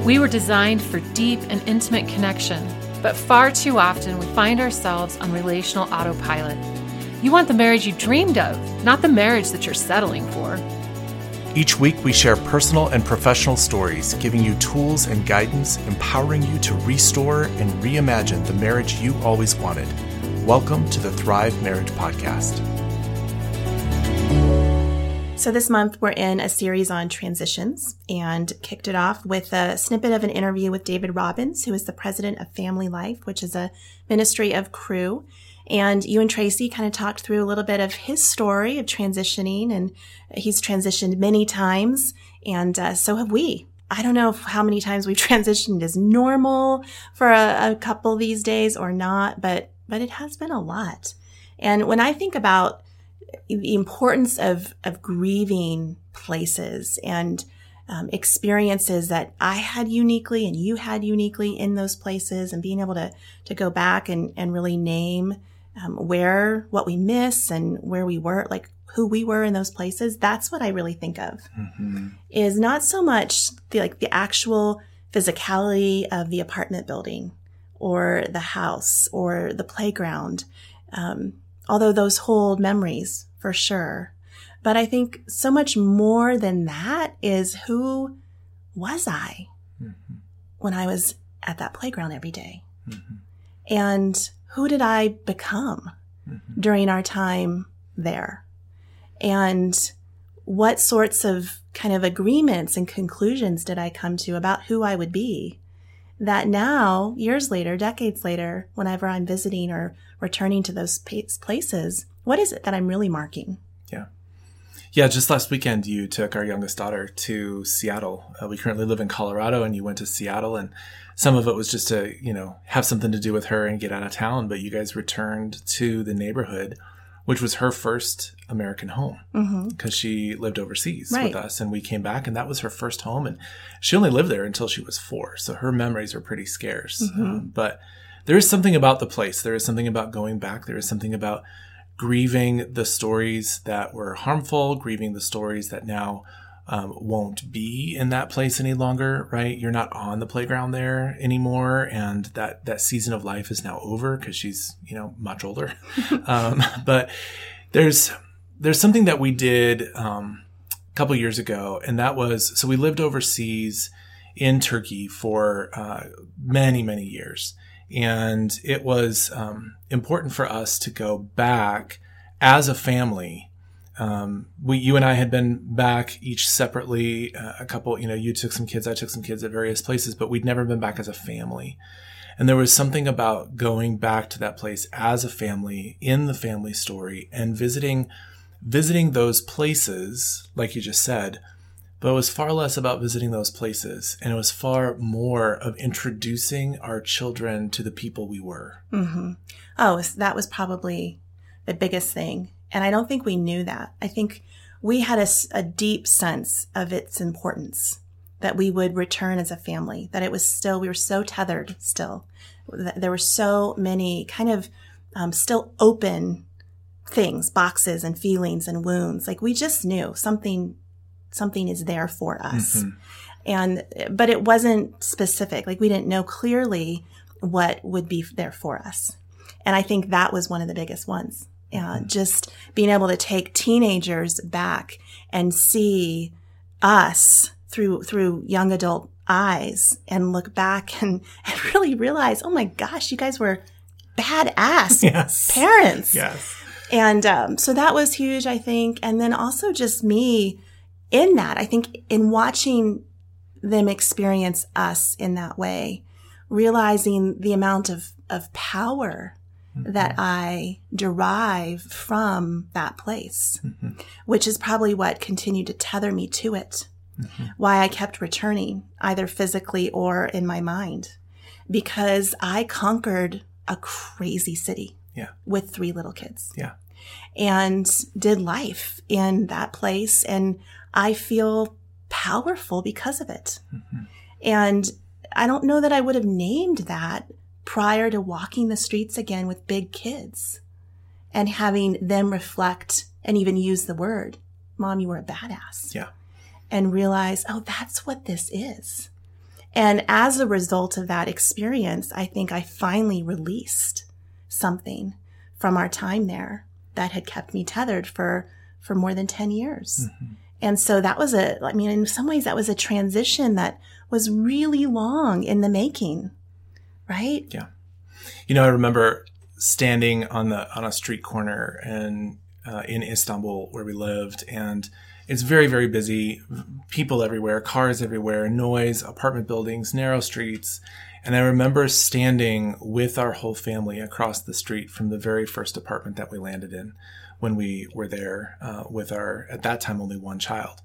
We were designed for deep and intimate connection, but far too often we find ourselves on relational autopilot. You want the marriage you dreamed of, not the marriage that you're settling for. Each week, we share personal and professional stories, giving you tools and guidance, empowering you to restore and reimagine the marriage you always wanted. Welcome to the Thrive Marriage Podcast. So this month, we're in a series on transitions and kicked it off with a snippet of an interview with David Robbins, who is the president of Family Life, which is a ministry of Cru. And you and Tracy kind of talked through a little bit of his story of transitioning, and he's transitioned many times, and so have we. I don't know how many times we've transitioned is normal for a couple these days or not, but it has been a lot. And when I think about the importance of grieving places and experiences that I had uniquely and you had uniquely in those places, and being able to go back and really name what we miss and where we were, like who we were in those places, that's what I really think of. Mm-hmm. Is not so much the actual physicality of the apartment building or the house or the playground, although those hold memories for sure. But I think so much more than that is, who was I when I was at that playground every day? Mm-hmm. And who did I become during our time there? And what sorts of kind of agreements and conclusions did I come to about who I would be, that now, years later, decades later, whenever I'm visiting or returning to those places, what is it that I'm really marking? Yeah, just last weekend, you took our youngest daughter to Seattle. We currently live in Colorado, and you went to Seattle, and some of it was just to, have something to do with her and get out of town. But you guys returned to the neighborhood, which was her first American home, because she lived overseas with us, and we came back, and that was her first home. And she only lived there until she was 4. So her memories are pretty scarce. But there is something about the place. There is something about going back. There is something about grieving the stories that were harmful, grieving the stories that now won't be in that place any longer, right? You're not on the playground there anymore, and that season of life is now over because she's, much older. But there's something that we did a couple years ago, and that was, so we lived overseas in Turkey for many, many years. And it was important for us to go back as a family. You and I had been back each separately, a couple, you took some kids, I took some kids at various places, but we'd never been back as a family. And there was something about going back to that place as a family, in the family story, and visiting those places, like you just said. But it was far less about visiting those places, and it was far more of introducing our children to the people we were. Mm-hmm. Oh, that was probably the biggest thing. And I don't think we knew that. I think we had a deep sense of its importance, that we would return as a family, that it was we were so tethered still. There were so many kind of still open things, boxes and feelings and wounds. Like, we just knew something is there for us. But it wasn't specific. Like, we didn't know clearly what would be there for us. And I think that was one of the biggest ones. Just being able to take teenagers back and see us through young adult eyes, and look back and really realize, oh my gosh, you guys were badass parents. Yes. And so that was huge, I think. And then also just me, in that, I think, in watching them experience us in that way, realizing the amount of power that I derive from that place, which is probably what continued to tether me to it, why I kept returning, either physically or in my mind, because I conquered a crazy city with 3 little kids. And did life in that place, and I feel powerful because of it. And I don't know that I would have named that prior to walking the streets again with big kids and having them reflect and even use the word, Mom, you were a badass. Yeah. And realize, oh, that's what this is. And as a result of that experience, I think I finally released something from our time there that had kept me tethered for more than 10 years. Mm-hmm. And so that was in some ways that was a transition that was really long in the making, right? Yeah. I remember standing on a street corner and in Istanbul where we lived, and it's very, very busy, people everywhere, cars everywhere, noise, apartment buildings, narrow streets. And I remember standing with our whole family across the street from the very first apartment that we landed in when we were there with our, at that time, only one child.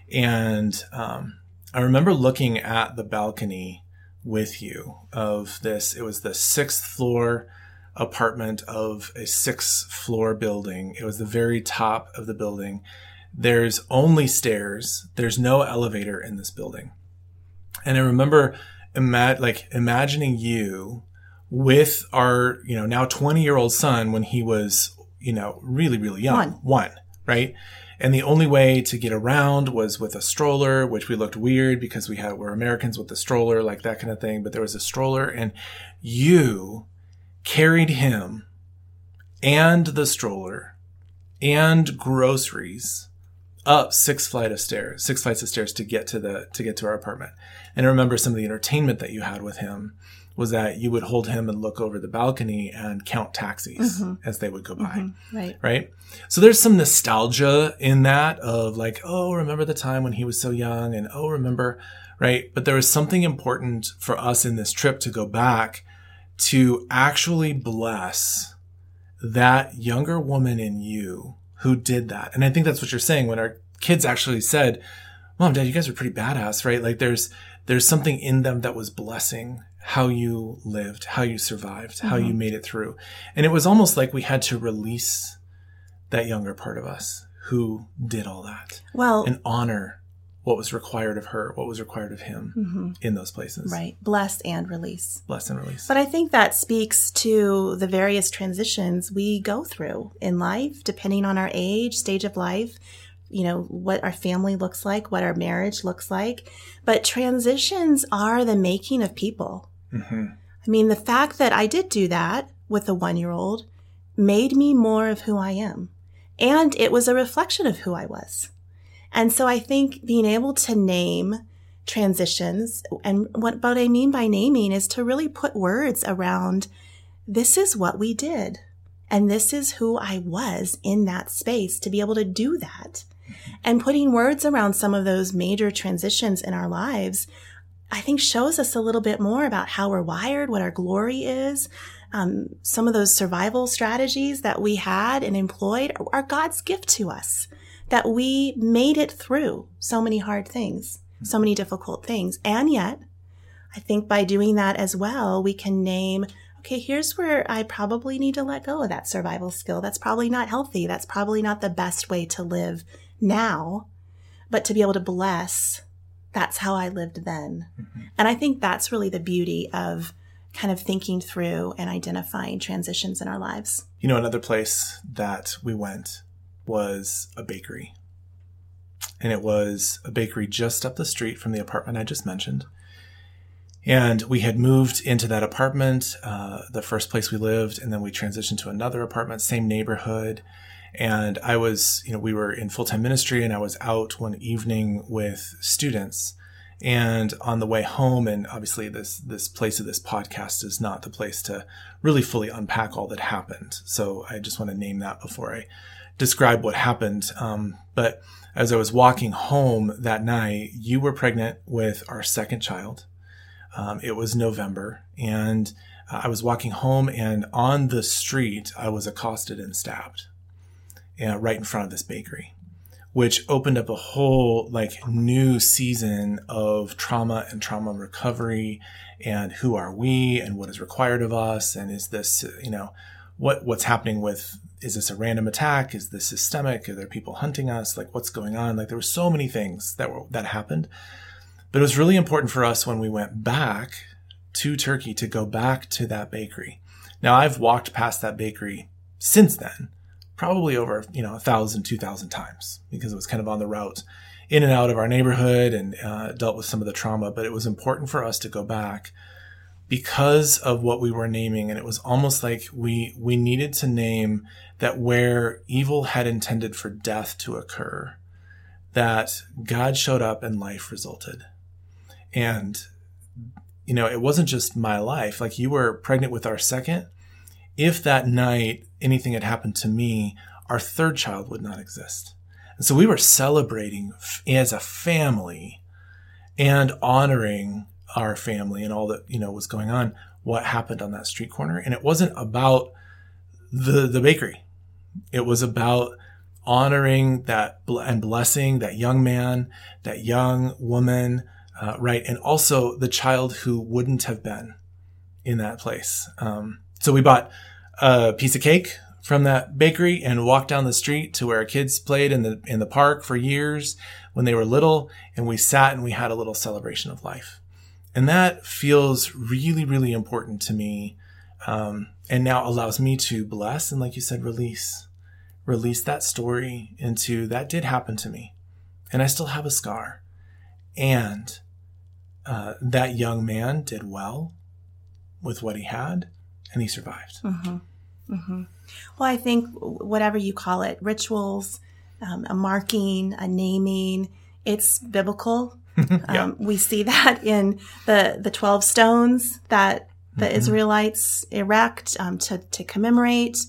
And I remember looking at the balcony with you of this. It was the 6th floor apartment of a 6th floor building. It was the very top of the building. There's only stairs. There's no elevator in this building. And I remember imagining you with our, now 20-year-old son when he was, really, really young. One, right? And the only way to get around was with a stroller, which we looked weird because we're Americans with the stroller, like that kind of thing. But there was a stroller, and you carried him and the stroller and groceries up 6 flights of stairs to get to our apartment. And I remember some of the entertainment that you had with him was that you would hold him and look over the balcony and count taxis as they would go by. Right. So there's some nostalgia in that of like, oh, remember the time when he was so young, and oh, remember, right? But there was something important for us in this trip to go back to actually bless that younger woman in you who did that. And I think that's what you're saying when our kids actually said, Mom, Dad, you guys are pretty badass, right? Like there's something in them that was blessing how you lived, how you survived, how you made it through. And it was almost like we had to release that younger part of us who did all that. Well, and honor what was required of her, what was required of him in those places. Right. Bless and release. Bless and release. But I think that speaks to the various transitions we go through in life, depending on our age, stage of life, what our family looks like, what our marriage looks like. But transitions are the making of people. Mm-hmm. I mean, the fact that I did do that with a 1-year-old made me more of who I am. And it was a reflection of who I was. And so I think being able to name transitions, and what I mean by naming is to really put words around, this is what we did. And this is who I was in that space to be able to do that. And putting words around some of those major transitions in our lives, I think shows us a little bit more about how we're wired, what our glory is. Some of those survival strategies that we had and employed are God's gift to us, that we made it through so many hard things, so many difficult things. And yet, I think by doing that as well, we can name, okay, here's where I probably need to let go of that survival skill. That's probably not healthy. That's probably not the best way to live now, but to be able to bless, that's how I lived then. Mm-hmm. And I think that's really the beauty of kind of thinking through and identifying transitions in our lives. Another place that we went was a bakery. And it was a bakery just up the street from the apartment I just mentioned. And we had moved into that apartment, the first place we lived, and then we transitioned to another apartment, same neighborhood. And I was, we were in full-time ministry, and I was out one evening with students. And on the way home, and obviously this place of this podcast is not the place to really fully unpack all that happened. So I just want to name that before I describe what happened. But as I was walking home that night, you were pregnant with our second child. It was November, and I was walking home, and on the street, I was accosted and stabbed right in front of this bakery, which opened up a whole new season of trauma and trauma recovery, and who are we and what is required of us, and is this, what's happening with, is this a random attack? Is this systemic? Are there people hunting us? What's going on? There were so many things that happened. But it was really important for us when we went back to Turkey to go back to that bakery. Now, I've walked past that bakery since then, probably over, 1,000, 2,000 times, because it was kind of on the route in and out of our neighborhood and dealt with some of the trauma, but it was important for us to go back because of what we were naming. And it was almost like we needed to name that where evil had intended for death to occur, that God showed up and life resulted. And, you know, it wasn't just my life. Like, you were pregnant with our second. If that night anything had happened to me, our third child would not exist. And so we were celebrating as a family and honoring our family and all that, you know, was going on, what happened on that street corner. And it wasn't about the bakery. It was about honoring that and blessing that young man, that young woman, right? And also the child who wouldn't have been in that place. So we bought a piece of cake from that bakery and walked down the street to where our kids played in the park for years when they were little. And we sat and we had a little celebration of life. And that feels really, really important to me. And now allows me to bless and, like you said, release that story into that did happen to me. And I still have a scar. And that young man did well with what he had, and he survived. Mm-hmm. Mm-hmm. Well, I think whatever you call it, rituals, a marking, a naming, it's biblical. Yeah. We see that in the 12 stones that the Israelites erect to commemorate.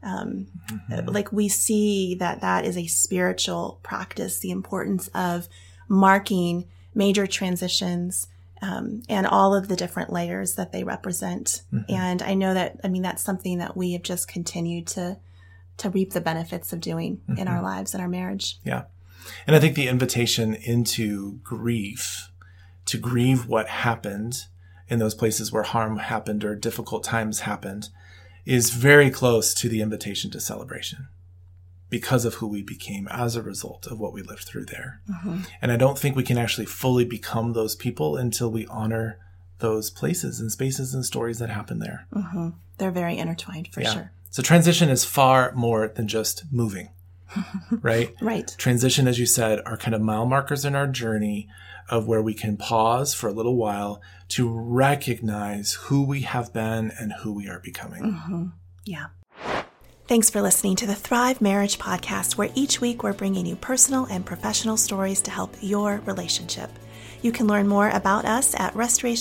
Like, we see that is a spiritual practice, the importance of marking major transitions and all of the different layers that they represent. And I know that, that's something that we have just continued to reap the benefits of doing in our lives and our marriage. Yeah. And I think the invitation into grief, to grieve what happened in those places where harm happened or difficult times happened, is very close to the invitation to celebration because of who we became as a result of what we lived through there. And I don't think we can actually fully become those people until we honor those places and spaces and stories that happened there. They're very intertwined, for sure. So transition is far more than just moving, right? Right. Transition, as you said, are kind of mile markers in our journey of where we can pause for a little while to recognize who we have been and who we are becoming. Yeah. Thanks for listening to the Thrive Marriage Podcast, where each week we're bringing you personal and professional stories to help your relationship. You can learn more about us at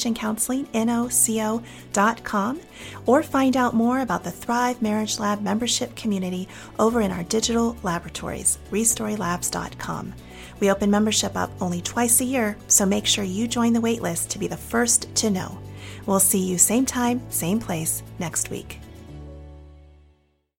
restorationcounselingnoco.com or find out more about the Thrive Marriage Lab membership community over in our digital laboratories, restorylabs.com. We open membership up only twice a year, so make sure you join the waitlist to be the first to know. We'll see you same time, same place next week.